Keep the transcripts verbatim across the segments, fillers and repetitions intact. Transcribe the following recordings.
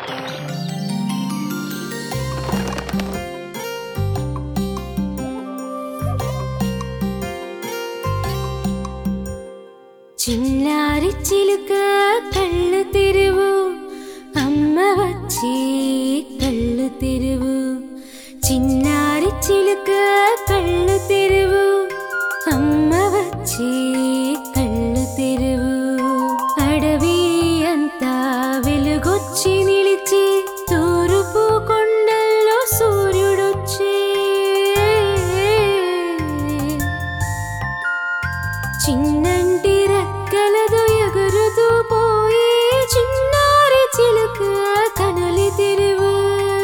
చిన్నారి చిలుక కళ్ళు తెరువు, అమ్మ వచ్చి కళ్ళు తెరువు. చిన్నారి చిలుక కళ్ళు తెరువు, అమ్మ వచ్చి కళ్ళు తెరువు. అడవి అంతా వెలుగొచ్చి నిలిచి తూర్పు కొండల్లో సూర్యుడొచ్చే. చిన్నంటి రెక్కలతో ఎగురుతూ పోయి చిన్నారి చిలుక కనులు తెరువు.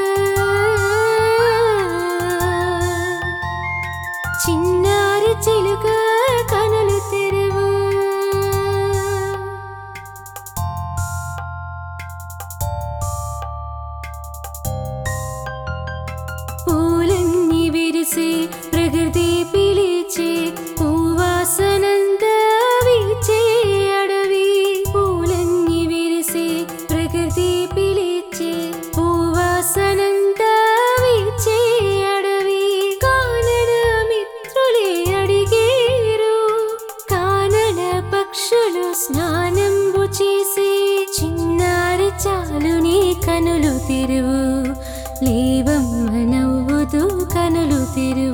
చిన్నారి చిలుక కనులు తెరువు. పూలన్నీ విరిసే ప్రకృతి పిలిచే, పూవాసనంతా వీచే అడవి. పూలన్నీ విరిసే ప్రకృతి పిలిచే, పూవాసనంతా వీచే అడవి. కానడ మిత్రులే అడిగేరు, కానడ పక్షులు స్నానంబు చేసే. చిన్నారి చాలు నీ కనులు తెరువు, లేవమ్మ నవ్వుతూ కనులు తెరువు.